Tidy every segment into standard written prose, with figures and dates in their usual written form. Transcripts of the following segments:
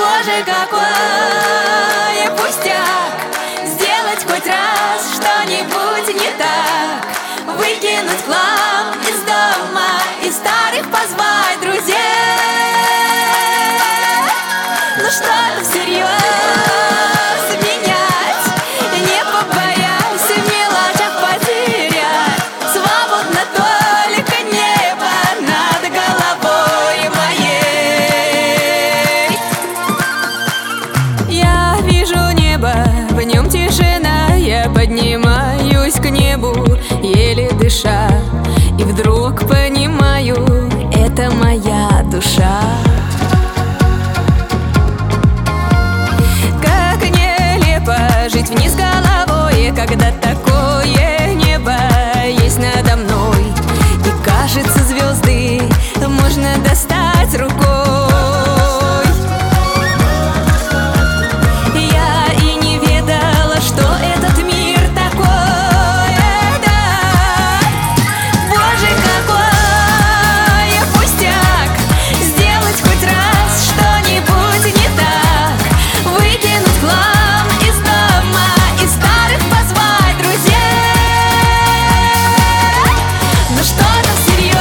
Боже, какой пустяк сделать хоть раз что-нибудь не так, выкинуть хлам из дома и старых позвать друзей. Ну что-то всерьез менять, не побоясь в мелочах потерять. Свободно только небо над головой моей. Я вижу небо, в нем тишина. Я поднимаюсь к небу, еле дыша, и вдруг понимаю, это моя душа. Как нелепо жить вниз головой, когда такое небо есть надо мной. И кажется, звезды можно достать рукой. Я и не ведала, что этот мир такой, да. Боже, какой пустяк сделать хоть раз что-нибудь не так, выкинуть хлам из дома и старых позвать друзей. Но что-то всерьез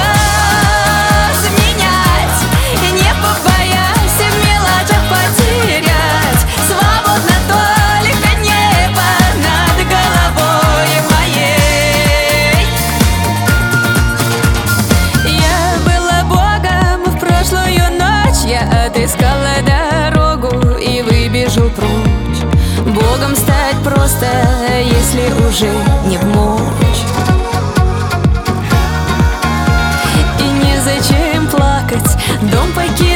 менять, не побоясь в мелочах потерять. Свободно только небо над головой моей. Я была богом в прошлую ночь, я отыскала дорогу и выбежал прочь. Богом стать просто, если уже не в мочь. И незачем плакать, дом покинуть